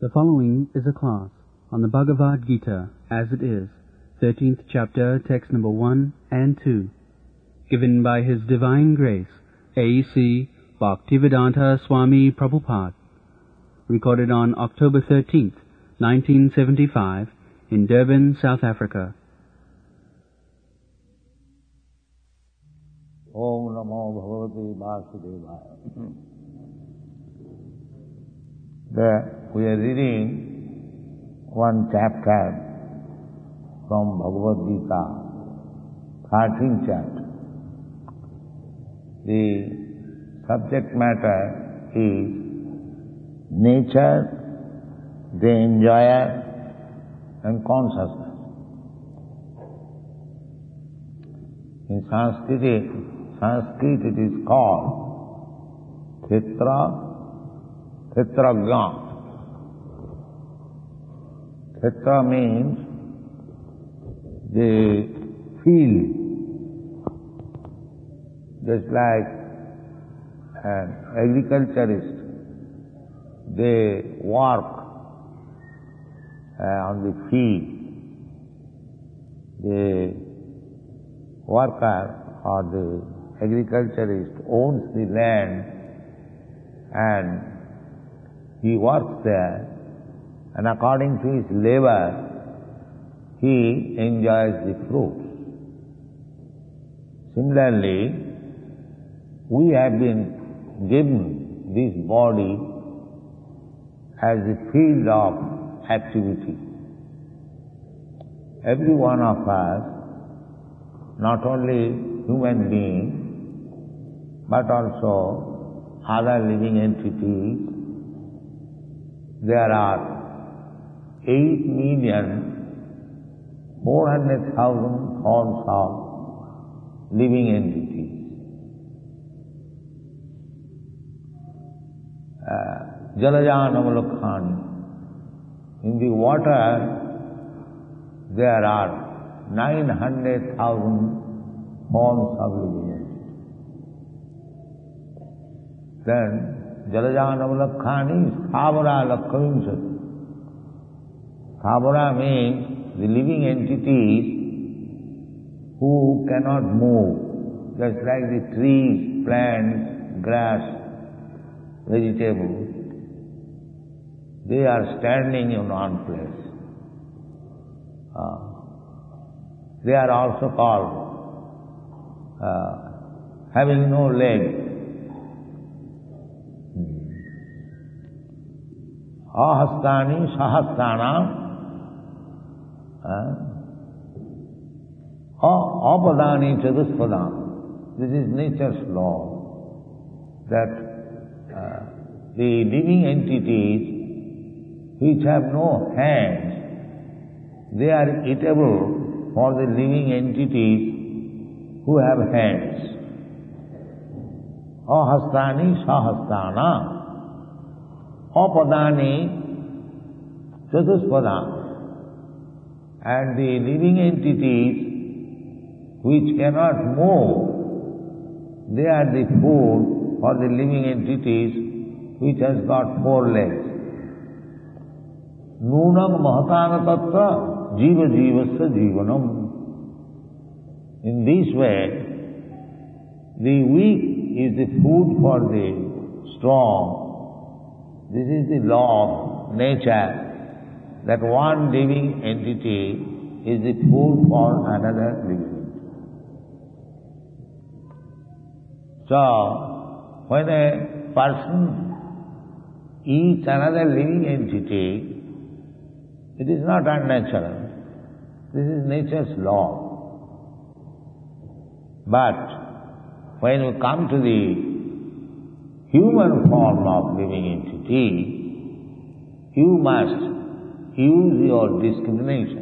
The following is a class on the Bhagavad Gita as it is, 13th chapter, text number 1 and 2, given by His Divine Grace, A.C. Bhaktivedanta Swami Prabhupada, recorded on October 13th, 1975, in Durban, South Africa. Om Namo Bhagavate Vasudevaya. We are reading one chapter from Bhagavad Gita, 13th chapter. The subject matter is nature, the enjoyer, and consciousness. In Sanskrit it is called Kshetrajna. Kshetra means the field, just like an agriculturist, they work on the field. The worker or the agriculturist owns the land and he works there, and according to his labor, he enjoys the fruits. Similarly, we have been given this body as the field of activity. Every one of us, not only human beings, but also other living entities, there are 8,400,000 forms of living entities. Jalajanamalakhani. In the water, there are 900,000 forms of living entities. Then, Jalajanamalakhani is Thavara Lakhavimsati. Thavara means the living entities who cannot move, just like the trees, plants, grass, vegetables. They are standing in one place. They are also called having no legs. Ahastani sahastana apadani chaduspadam. This is nature's law, that the living entities which have no hands, they are eatable for the living entities who have hands. Ahastani sahastana apadani chatuspadam. And the living entities which cannot move, they are the food for the living entities which has got 4 legs. Nunam mahatana tattva jiva jivasya jivanam. In this way, the weak is the food for the strong. This is the law of nature, that one living entity is the food for another living entity. So, when a person eats another living entity, it is not unnatural. This is nature's law. But when we come to the human form of living entity, you must use your discrimination.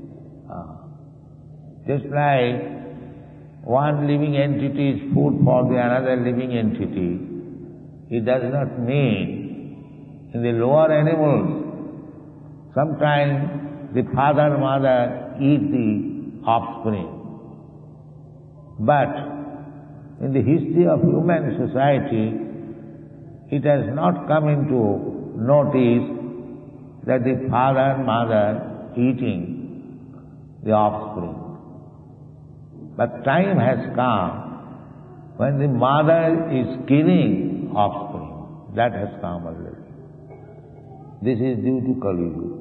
Just like one living entity is food for the another living entity, it does not mean in the lower animals, sometimes the father and mother eat the offspring. But in the history of human society, it has not come into notice that the father and mother eating the offspring. But time has come when the mother is killing offspring. That has come already. This is due to Kali Yuga.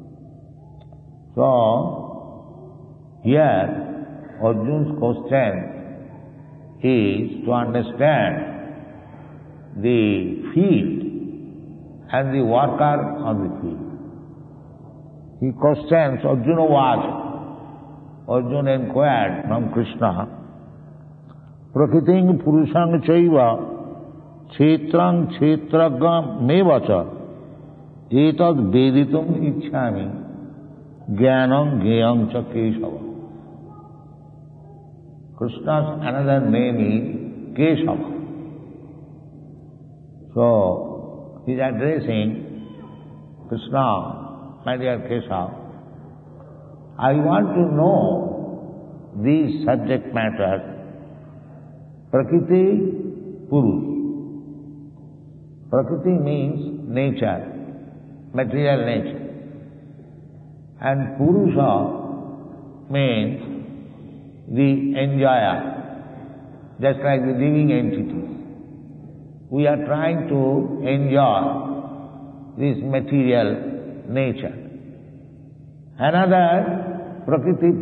So, here Arjuna's question is to understand the field and the worker on the field. He questions, Arjuna inquired from Krishna, Prakriting Purushang Chaiva Kshetrang Kshetragam Mevacha Etad Veditum Ichchami Jnanam Jnayam Cha Keshava. Krishna's another name is Keshava. So, he is addressing Krishna, my dear Keshava, I want to know these subject matters, Prakriti, Purush. Prakriti means nature, material nature. And Purusha means the enjoyer, just like the living entities. We are trying to enjoy this material nature. Another Prakriti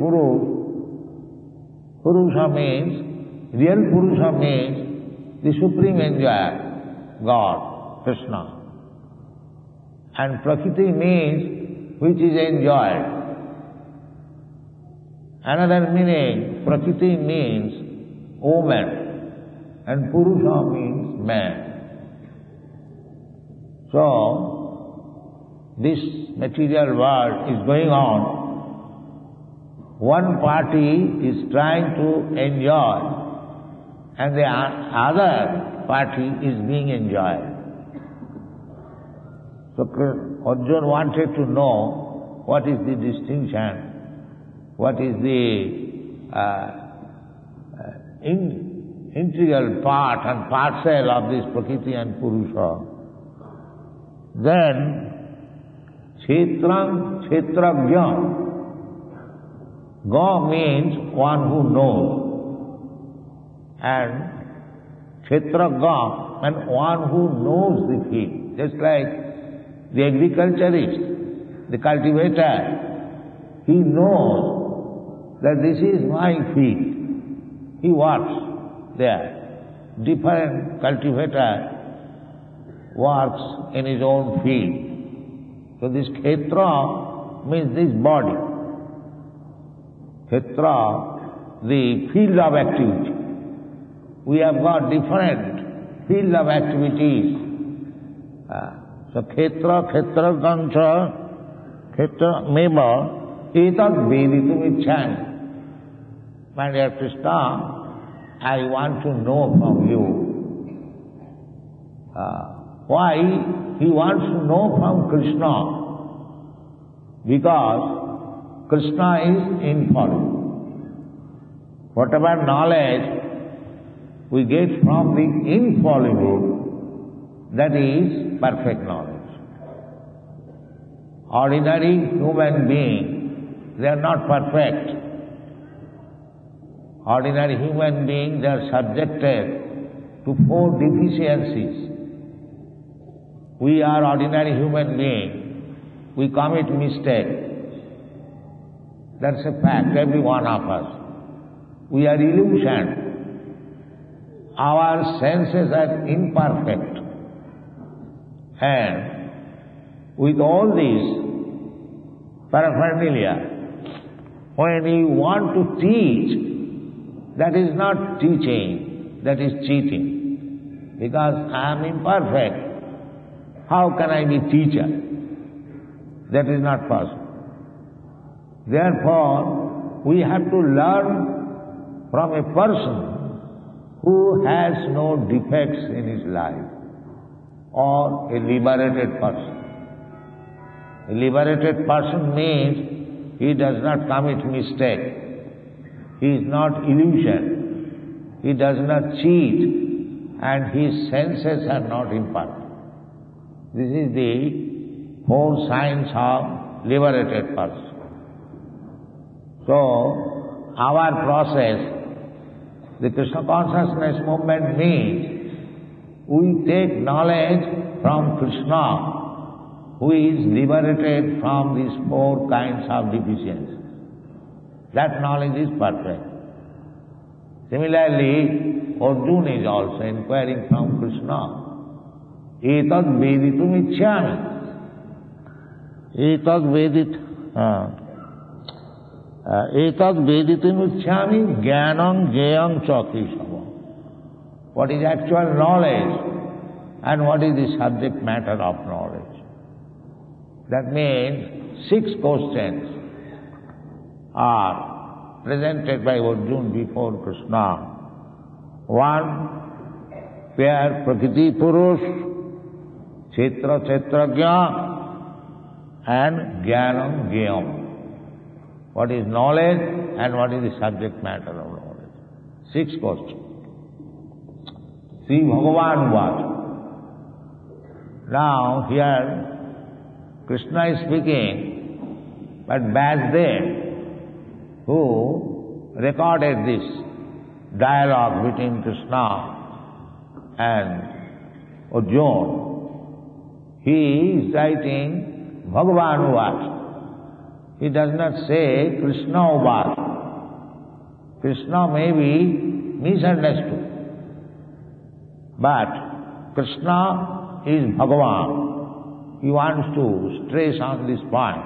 Purusha means, real Purusha means the supreme enjoyer, God, Krishna. And Prakriti means which is enjoyed. Another meaning, Prakriti means woman, and Purusha means man. So, this material world is going on. One party is trying to enjoy, and the other party is being enjoyed. So Arjuna wanted to know what is the distinction, what is the integral part and parcel of this Prakriti and Purusha. Then, Kshetram, Kshetragya. Ga means one who knows. And Kshetragya means one who knows the field. Just like the agriculturist, the cultivator, he knows that this is my field. He works there. Different cultivator works in his own field. So this Kshetra means this body. Kshetra, the field of activity. We have got different field of activities. So Kshetra, Kshetragancha, Kshetra Meva, Etad Veditum Ichchami. My dear Krishna, I want to know from you. Why he wants to know from Krishna? Because Krishna is infallible. Whatever knowledge we get from the infallible, that is perfect knowledge. Ordinary human beings, they are not perfect. Ordinary human beings, they are subjected to 4 deficiencies. We are ordinary human beings. We commit mistake. That's a fact, every one of us. We are illusioned. Our senses are imperfect. And with all this paraphernalia, when you want to teach, that is not teaching, that is cheating. Because I am imperfect. How can I be teacher? That is not possible. Therefore, we have to learn from a person who has no defects in his life, or a liberated person. A liberated person means he does not commit mistake. He is not illusion. He does not cheat, and his senses are not imperfect. This is the four signs of liberated person. So, our process, the Krishna consciousness movement means we take knowledge from Krishna, who is liberated from these four kinds of deficiencies. That knowledge is perfect. Similarly, Arjuna is also inquiring from Krishna. Etad veditum icchami. Etad veditum icchami jnanam jayam chakishava. What is actual knowledge and what is the subject matter of knowledge? That means 6 questions are presented by Arjuna before Krishna. 1, where Prakriti Purush, Kshetra Kshetrajna, and Jnanam Jnayam. What is knowledge and what is the subject matter of knowledge? 6 questions. Sri Bhagavan was. Now here Krishna is speaking, but Vyasdev, who recorded this dialogue between Krishna and Arjuna, he is writing Bhagavan Uvacha. He does not say Krishna Uvacha. Krishna may be misunderstood, but Krishna is Bhagavan. He wants to stress on this point.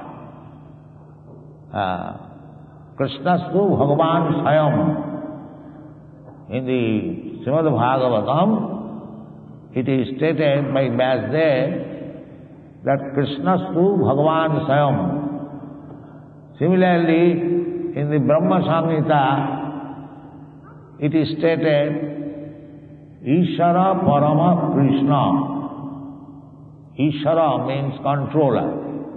Krishnastu Bhagavan Swayam. In the Srimad Bhagavatam, it is stated by Vyasdev that Krishnastu Bhagavan Swayam. Similarly, in the Brahma Samhita, it is stated Ishara Parama Krishna. Ishara means controller.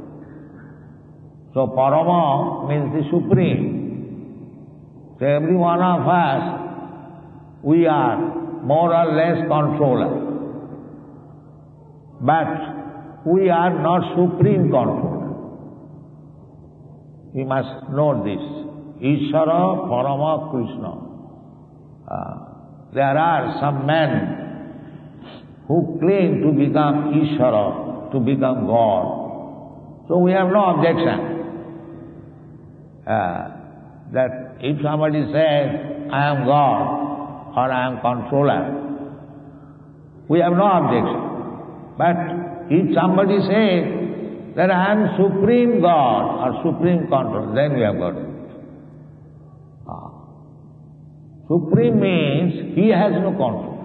So Parama means the supreme. So every one of us, we are more or less controller. But we are not supreme controller. We must know this. Ishara Parama Krishna. There are some men who claim to become Ishara, to become God. So we have no objection. That if somebody says, I am God or I am controller, we have no objection. But if somebody says that I am supreme God or supreme controller, then we have got it. Supreme means he has no control.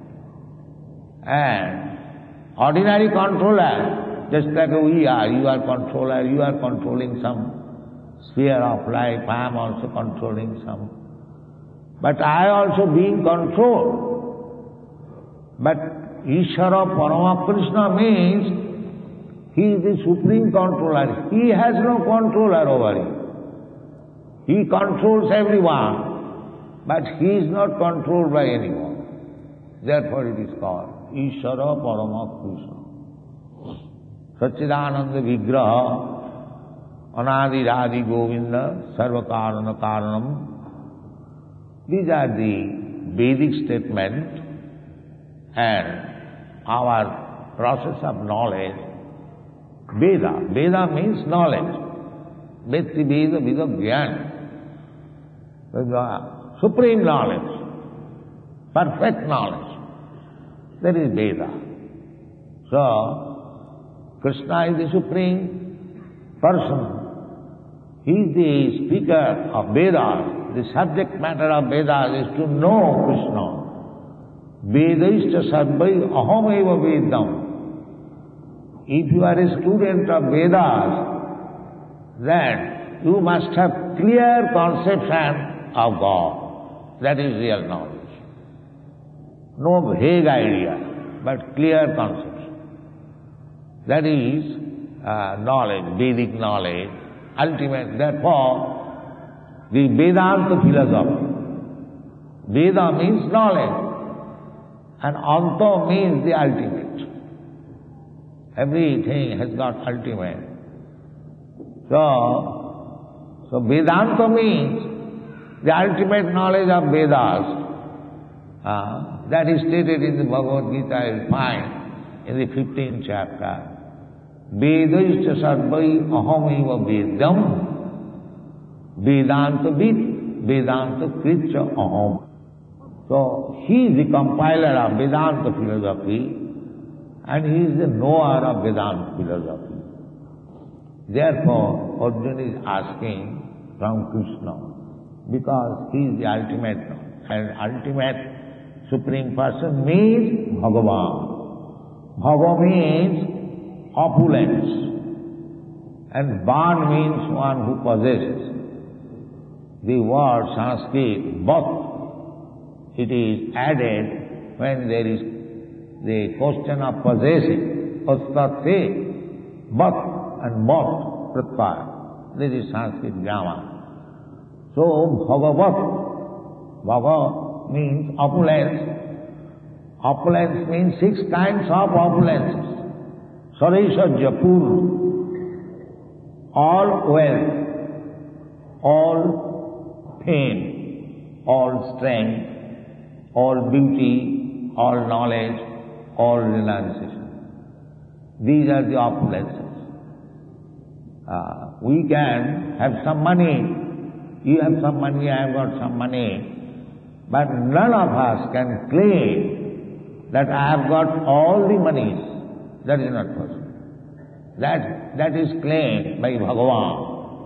And ordinary controller, just like we are, you are controller, you are controlling some sphere of life, I am also controlling some. But I also being controlled. But Ishara Parama Krishna means he is the supreme controller. He has no controller over you. He controls everyone, but he is not controlled by anyone. Therefore it is called Ishara Parama Krishna. Satchidananda Vigraha Anadi Radhi Govinda Sarva Karana Karanam. These are the Vedic statements and our process of knowledge. Veda. Veda means knowledge. Vetti Veda Vida Gyan. Supreme knowledge. Perfect knowledge. That is Veda. So, Krishna is the supreme person. He is the speaker of Vedas. The subject matter of Vedas is to know Krishna. Vedaishta sarvai aham eva vedam. If you are a student of Vedas, then you must have clear conception of God. That is real knowledge. No vague idea, but clear conception. That is knowledge, Vedic knowledge, ultimate. Therefore, the Vedanta philosophy. Veda means knowledge, and Anta means the ultimate. Everything has got ultimate. So Vedanta means the ultimate knowledge of Vedas. That is stated in the Bhagavad Gita, you will find in the 15th chapter. Vedaischa sarvai ahamiva vedam Vedanta vid Vedanta kritya aham. So he is the compiler of Vedanta philosophy and he is the knower of Vedanta philosophy. Therefore, Arjuna is asking from Krishna because he is the ultimate and ultimate Supreme Person means Bhagavan. Bhava means opulence and Van means one who possesses. The word Sanskrit, Bhat, it is added when there is the question of possessing. Astate, Bhat and Bhat, Pratyaya. This is Sanskrit grammar. So Bhagavat, Bhava means opulence. Opulence means 6 kinds of opulences. Saraisajya, all wealth, all fame, all strength, all beauty, all knowledge, all renunciation. These are the opulences. We can have some money. You have some money, I have got some money. But none of us can claim that I have got all the monies. That is not possible. That is claimed by Bhagavan.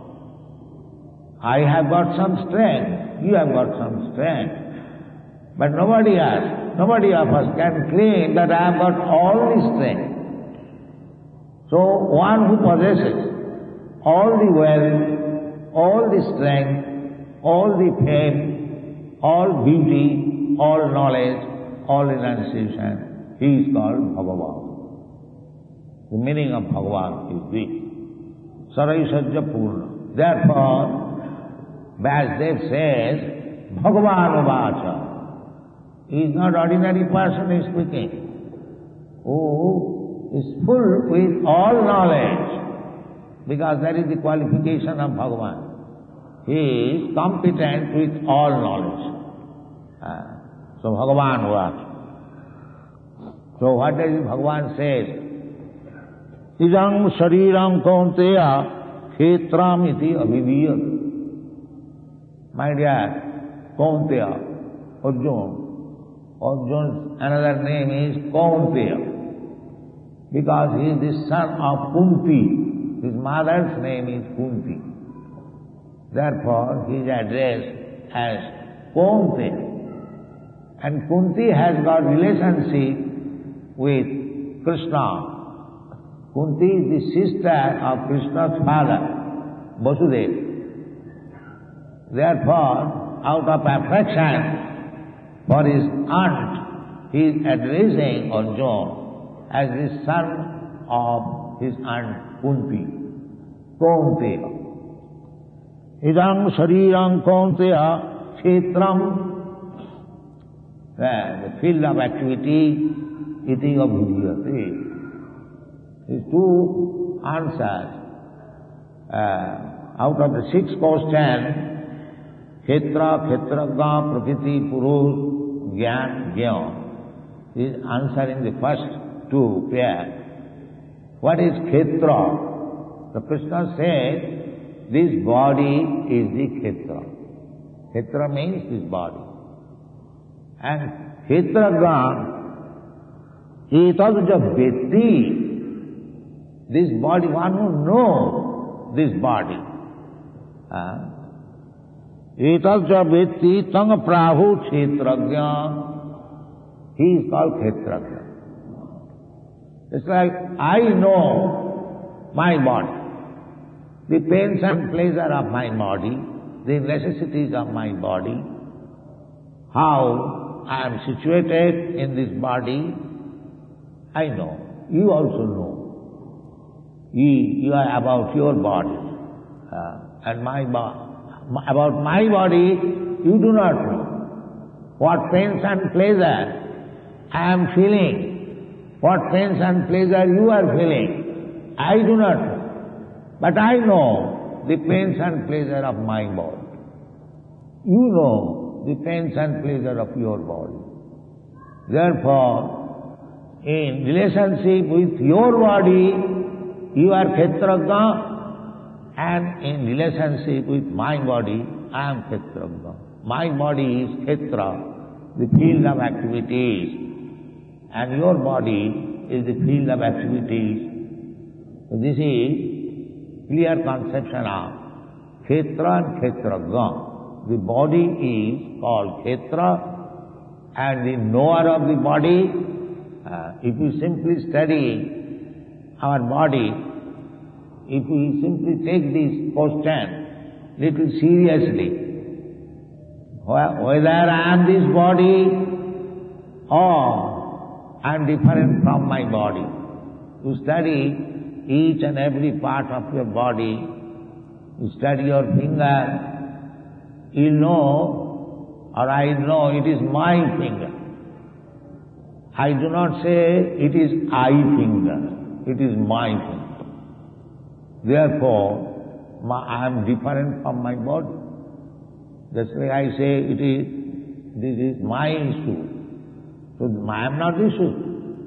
I have got some strength, you have got some strength. But nobody of us can claim that I have got all the strength. So one who possesses all the wealth, all the strength, all the fame, all beauty, all knowledge, all renunciation, he is called Bhagavan. The meaning of Bhagavan is this. Saraisajya Purna. Therefore, Vyasdev says, Bhagavan Vacha. He is not ordinary person he is speaking. Who is full with all knowledge. Because that is the qualification of Bhagavan. He is competent with all knowledge. So Bhagavan Vacha. So what does Bhagavan say? Idam shariram kaunteya khetram iti abhiviyat. My dear Kaunteya, Arjun's another name is Kaunteya because he is the son of Kunti. His mother's name is Kunti. Therefore, he is addressed as Kaunteya. And Kunti has got relationship with Krishna. Kunti is the sister of Krishna's father, Vasudeva. Therefore, out of affection for his aunt, he is addressing Arjuna as the son of his aunt Kunti. Kaunteya. Idam sharirang kaunteya kshetram. The field of activity, iti abhiviyate. These 2 answers. Out of the 6 questions, Khetra, Khetragya, Prakriti, Purush, Gyan, Gyan, is answering the first 2 pairs. What is Khetra? The Krishna says, this body is the Khetra. Khetra means this body. And Khetragya, etadja vetti, this body, one who knows this body. Etadja vetti tang prahu kshetragya, he is called Kshetragya. It's like, I know my body, the pains and pleasure of my body, the necessities of my body, how I am situated in this body, I know. You also know. You are about your body. And about my body, you do not know. What pains and pleasure I am feeling, what pains and pleasure you are feeling. I do not know. But I know the pains and pleasure of my body. You know the pains and pleasure of your body. Therefore, in relationship with your body, you are Kshetrajna, and in relationship with my body, I am Kshetrajna. My body is Kshetra, the field of activities, and your body is the field of activities. So this is clear conception of Kshetra and Kshetrajna. The body is called Kshetra, and the knower of the body, if you simply study our body, if we simply take this question little seriously, whether I am this body or I am different from my body, you study each and every part of your body, you study your finger, you know, or I know it is my finger. I do not say it is I finger, it is my finger. Therefore, I am different from my body. That's why I say this is my issue. So I am not issue.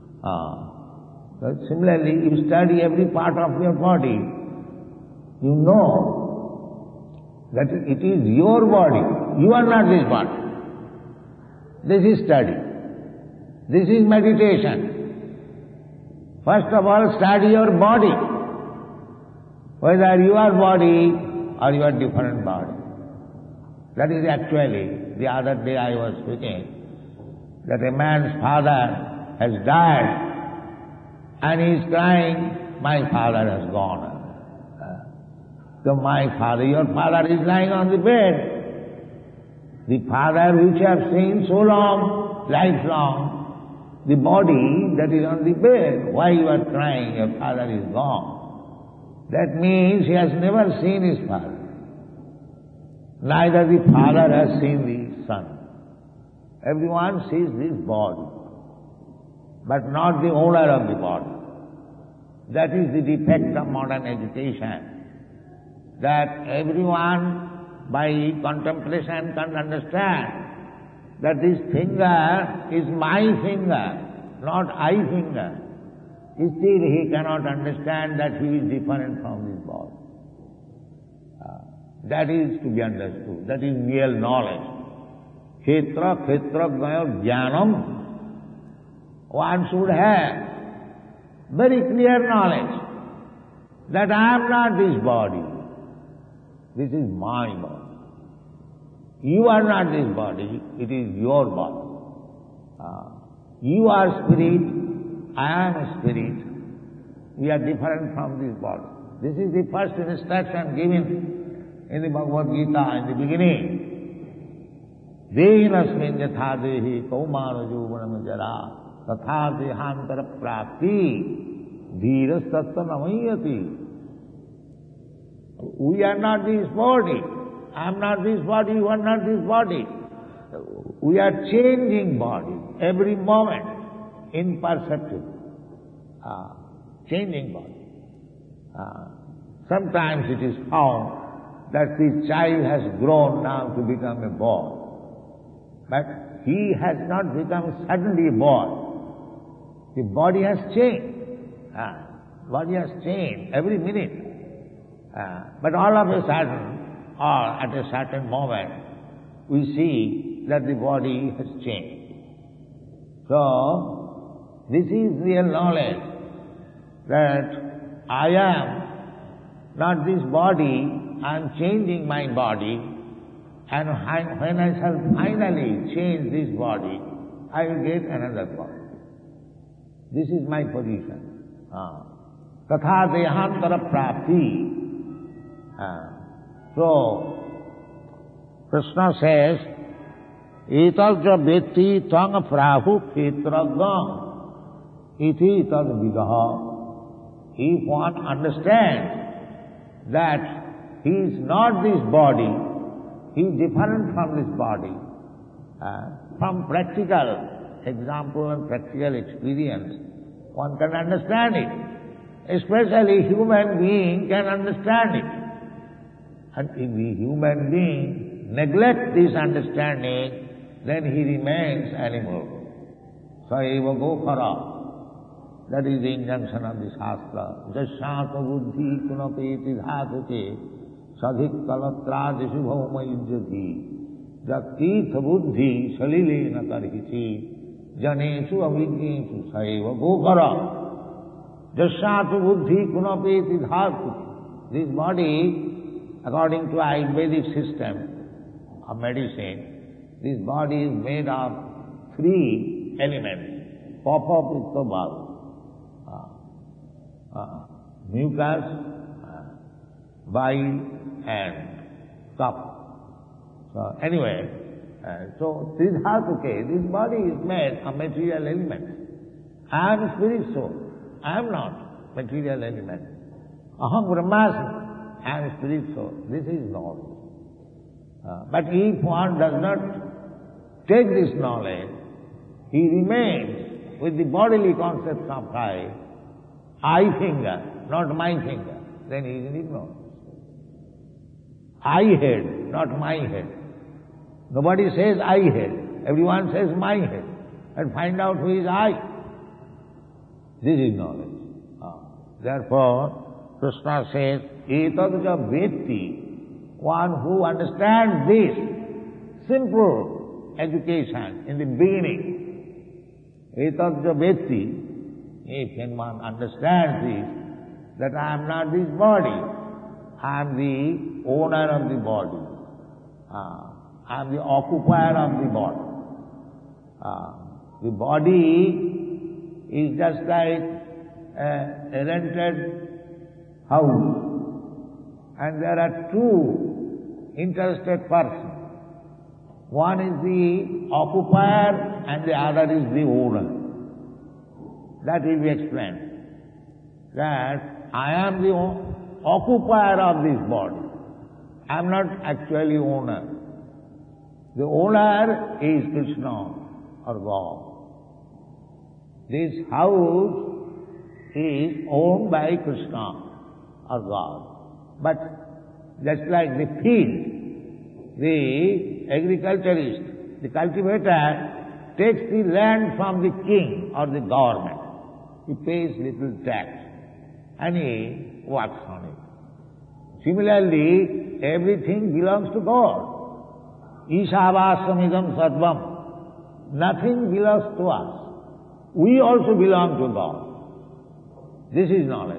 So similarly, you study every part of your body, you know that it is your body. You are not this body. This is study. This is meditation. First of all, study your body. Whether you are body or you are different body. That is actually, the other day I was speaking, that a man's father has died and he is crying, my father has gone. So my father, your father is lying on the bed. The father which you have seen so long, lifelong, the body that is on the bed, why you are crying, your father is gone. That means he has never seen his father. Neither the father has seen the son. Everyone sees this body, but not the owner of the body. That is the defect of modern education. That everyone by contemplation can understand that this finger is my finger, not I finger. Still he cannot understand that he is different from this body. That is to be understood. That is real knowledge. Kshetra, Kshetrajnaya Jnanam. One should have very clear knowledge that I am not this body. This is my body. You are not this body, it is your body. You are spirit, I am spirit. We are different from this body. This is the first instruction given in the Bhagavad Gita in the beginning. Dehinasmin yatha dehi kaumana jovanam jara tatha dehantara prapti dhiras tatta namayati. We are not this body. I am not this body, you are not this body. We are changing body every moment, imperceptible. Changing body. Sometimes it is found that the child has grown now to become a boy. But he has not become suddenly a boy. The body has changed. Body has changed every minute. But all of a sudden, or at a certain moment, we see that the body has changed. So, this is real knowledge, that I am not this body, I am changing my body, and when I shall finally change this body, I will get another body. This is my position. Tatha dehantara prapti. So, Krishna says, Etalja vetti tang prahu kshetrajna iti tad vidaha. If one understands that he is not this body, he is different from this body, from practical example and practical experience, one can understand it. Especially human being can understand it. And if the human being neglects this understanding, then he remains animal. Saeva gokara. That is the injunction of the Shastra. Jasyāta buddhi kunapeti dhātute sadhik talatrādishu bhauma yujjati jaktītha buddhi salilena karhiti janeshu avijñeshu saeva gokara. Jasyāta buddhi kunapeti dhātute. This body, according to Ayurvedic system of medicine, this body is made of 3 elements. Papa, pitta, vata. Mucus, bile and cup. So anyway, so this body is made of material elements. I am spirit soul. I am not material element. Aham Brahmasmi. I am spirit soul. This is knowledge. But if one does not take this knowledge, he remains with the bodily concepts of I finger, not my finger, then he is in ignorance. I head, not my head. Nobody says I head, everyone says my head. And find out who is I. This is knowledge. Therefore, Krishna says, etadja vetti, one who understands this simple education in the beginning. Etadja vetti, if one understands this, that I am not this body, I am the owner of the body, I am the occupier of the body. The body is just like a rented house, and there are 2 interested persons. One is the occupier and the other is the owner. That will be explained. That I am the occupier of this body. I am not actually owner. The owner is Krishna or God. This house is owned by Krishna or God. But just like the field, the agriculturist, the cultivator takes the land from the king or the government. He pays little tax and he works on it. Similarly, everything belongs to God. Ishavāsamidam sarvam. Nothing belongs to us. We also belong to God. This is knowledge.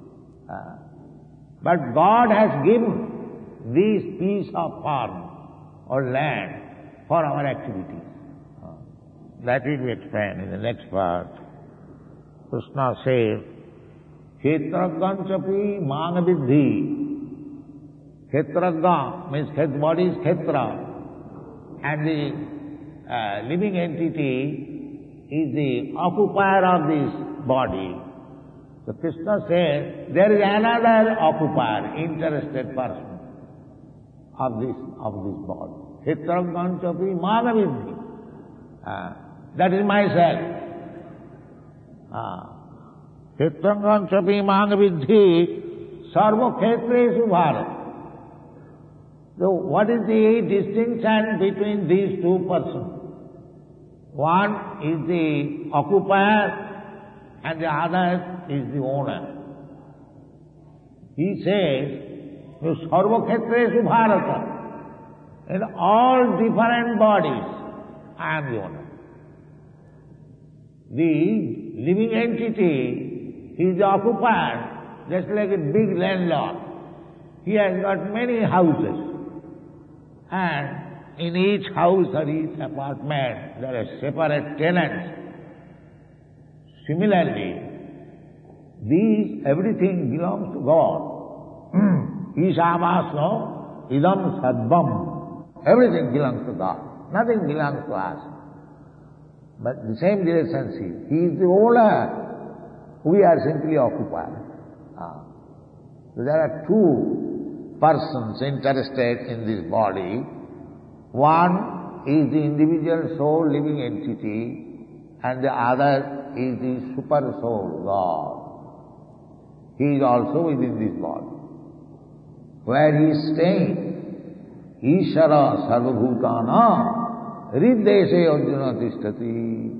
But God has given this piece of farm or land for our activities. That will be explained in the next part. Krishna says, Kshetragganchapi manavidhi. Kshetragga means body is Kshetra, and the living entity is the occupier of this body. So Krishna says, there is another occupier, interested person of this body. Kshetragganchapi manavidhi. That is myself. Kshetragganchapi manavidhi sarva kshetreshu bharata. So what is the distinction between these 2 persons? One is the occupier and the other is the owner. He says, sarva kshetreshu bharata. In all different bodies, I am the owner. The living entity, he is the occupier, just like a big landlord. He has got many houses. And in each house or each apartment, there are separate tenants. Similarly, everything belongs to God. Ishavāso idam sadvam. Everything belongs to God. Nothing belongs to us. But the same relationship. He is the owner. We are simply occupied. So there are 2 persons interested in this body. One is the individual soul living entity, and the other is the super soul, God. He is also within this body. Where he is staying, Ishara sarvabhutana riddeshe arjuna tishtati.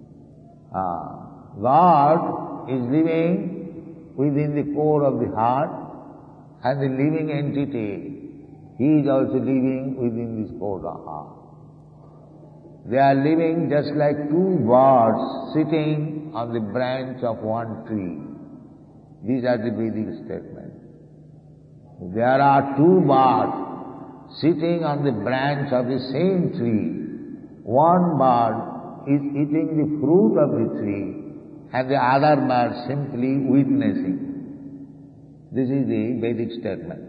God is living within the core of the heart, and the living entity, he is also living within this core of the heart. They are living just like two birds sitting on the branch of one tree. These are the Vedic statements. There are two birds sitting on the branch of the same tree. One bird is eating the fruit of the tree, and the other bird simply witnessing. This is the Vedic statement.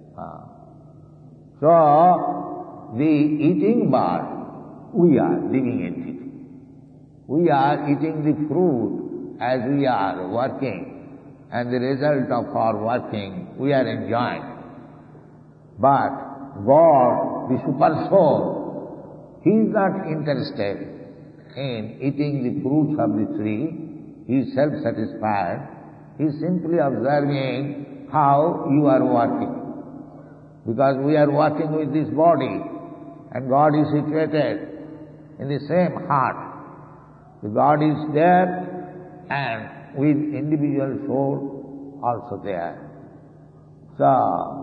So, the eating bird, we are living entity. We are eating the fruit as we are working, and the result of our working we are enjoying. But God, the super soul, he is not interested in eating the fruits of the tree. He is self-satisfied. He is simply observing how you are working. Because we are working with this body, and God is situated in the same heart. The God is there, and with individual soul also there. So,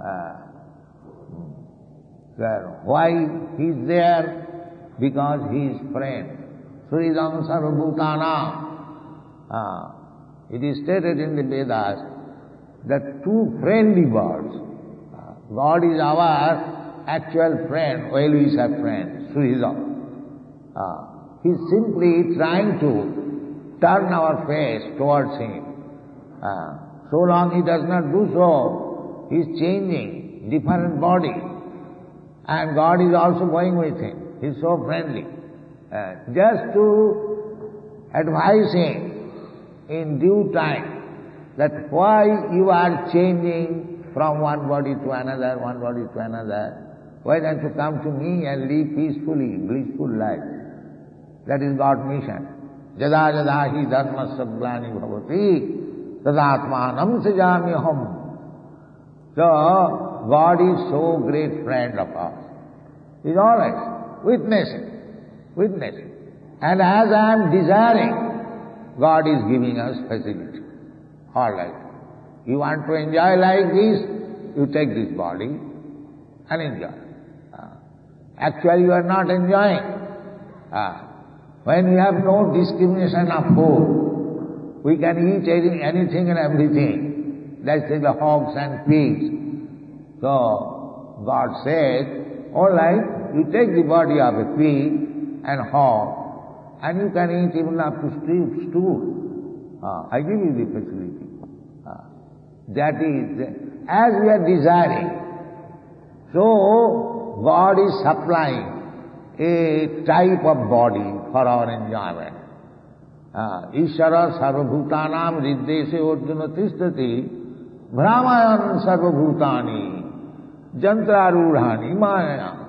why he is there? Because he is friend. Sridham sarvabhutana. It is stated in the Vedas that two friendly birds. God is our actual friend, well-wisher friend, Sridham. He is simply trying to turn our face towards him. So long he does not do so, he is changing different body. And God is also going with him. He is so friendly. Just to advise him in due time that why you are changing from one body to another, one body to another. Why don't you come to me and live peacefully, blissful life? That is God's mission. Jada jada hi dharma sabblani bhavati tadatmanam sajamyaham. So, God is so great friend of us. He is always witnessing. And as I am desiring, God is giving us facility. All right. You want to enjoy like this, you take this body and enjoy. Actually, you are not enjoying. When we have no discrimination of food, we can eat anything and everything. Let's say the hogs and pigs. So, God said, all right, you take the body of a pig and hog, and you can eat even up to stool. I give you the facility. That is, as we are desiring, so God is supplying a type of body for our enjoyment. Ishara sarvabhutanam riddeshe arjuna tishtati brahmayan sarvabhutani jantrarudhani maya.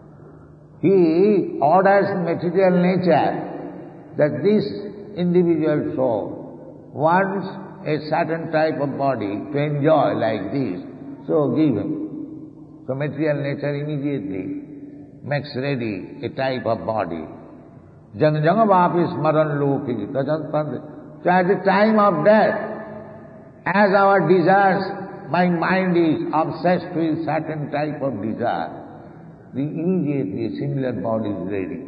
He orders material nature that this individual soul wants a certain type of body to enjoy like this, so give him. So material nature immediately makes ready a type of body. Janjangavapi smaran loki tajantandri. So at the time of death, as our desires, my mind is obsessed with certain type of desire, immediately a similar body is ready.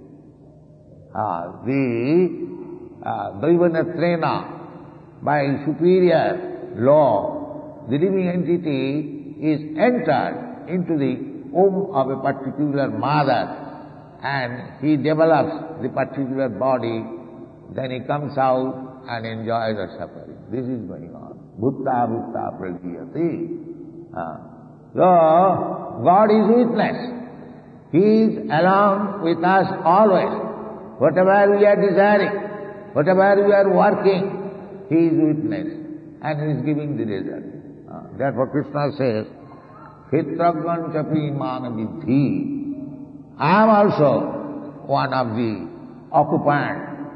The Daivanatrena, by superior law, the living entity is entered into the womb of a particular mother, and he develops the particular body, then he comes out and enjoys the suffering. This is going on. Bhutta prajiyati. So, God is witness. He is along with us always. Whatever we are desiring, whatever we are working, He is witness, and He is giving the result. Therefore Krishna says, Hitragvan chapi mana vidhi. I am also one of the occupants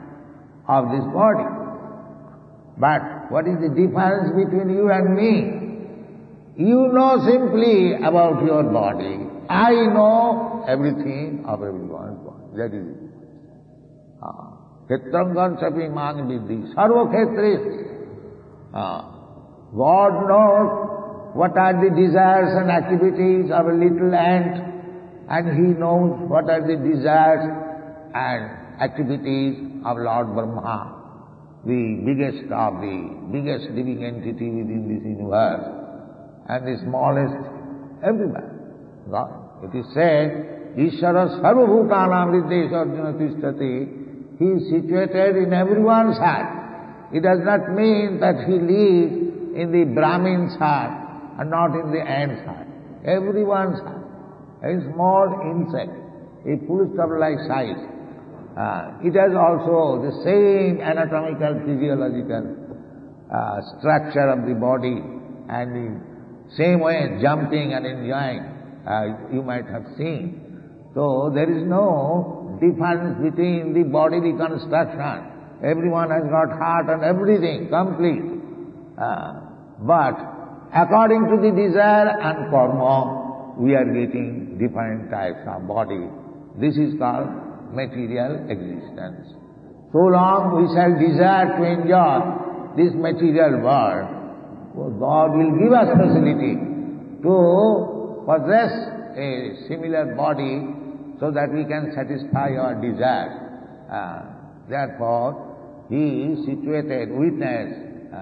of this body. But what is the difference between you and me? You know simply about your body. I know everything of everyone's body. That is it. Khetrangan sapi man vidhi. Sarva khetris. God knows what are the desires and activities of a little ant, and He knows what are the desires and activities of Lord Brahma, the biggest living entity within this universe, and the smallest everywhere. God. It is said, Ishvara sarva bhutanam viddesha arjuna tishtati. He is situated in everyone's heart. It does not mean that He lives in the Brahmin's heart and not in the ant's heart. Everyone's heart. A small insect, a full-stop-like size. It has also the same anatomical, physiological structure of the body, and the same way jumping and enjoying, you might have seen. So there is no difference between the bodily construction. Everyone has got heart and everything, complete. But according to the desire and karma, we are getting different types of body. This is called material existence. So long we shall desire to enjoy this material world, God will give us facility to possess a similar body so that we can satisfy our desire. Therefore, He is situated, witness,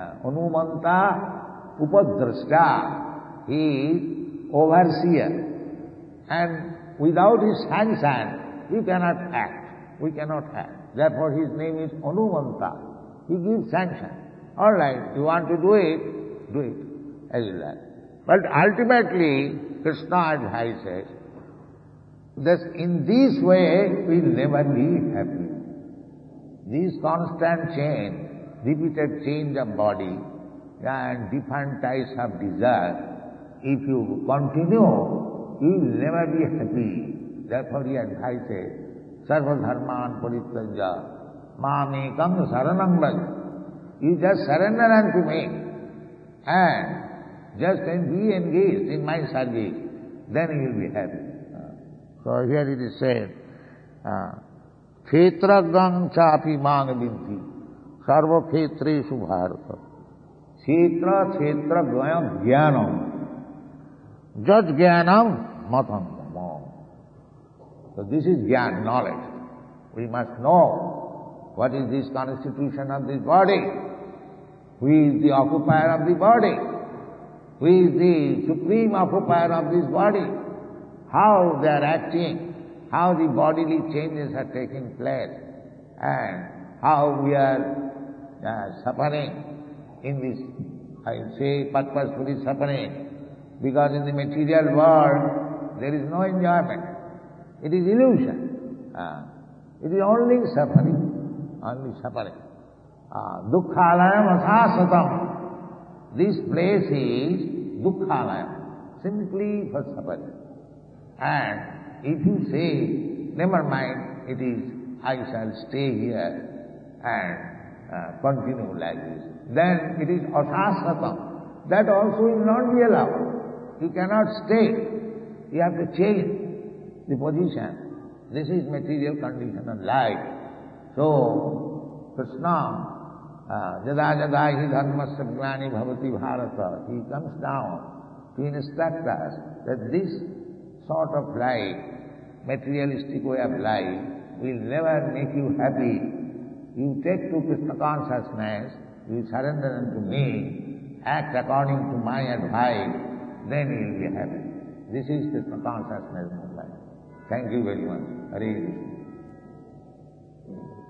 Anumanta Upadrashta. He is overseer. And without His sanction, we cannot act. We cannot act. Therefore His name is Anumanta. He gives sanction. All right, you want to do it as you like. But ultimately, Krishna advises that in this way we'll never be happy. This constant change, repeated change of body and different types of desire, if you continue, you will never be happy. Therefore He advises, Sarva dharman parityajya mamekam saranam braj. You just surrender unto me and just be engaged in my service, then you will be happy. So here it is said, Kshetragang chapi mang binti sarva kshetreshu bharata. Kshetra gaya jnanam. Jaj jnanam matam. So this is jnana, knowledge. We must know what is this constitution of this body, who is the occupier of the body, who is the supreme occupier of this body, how they are acting, how the bodily changes are taking place, and how we are suffering in this, I say purposefully suffering, because in the material world there is no enjoyment. It is illusion. It is only suffering, Dukkhalayam asasatam. This place is Dukkhalayam, simply for suffering. And if you say, never mind, it is, I shall stay here and continue like this, then it is asasatam. That also will not be allowed. You cannot stay. You have to change the position. This is material condition of life. So, Krishna, jada jada hi dharmasya jnani bhavati bharata, He comes down to instruct us that this sort of life, materialistic way of life, will never make you happy. You take to Krishna consciousness, you surrender unto me, act according to my advice, then you will be happy. This is Krishna consciousness movement. Thank you very much. Hare Krishna.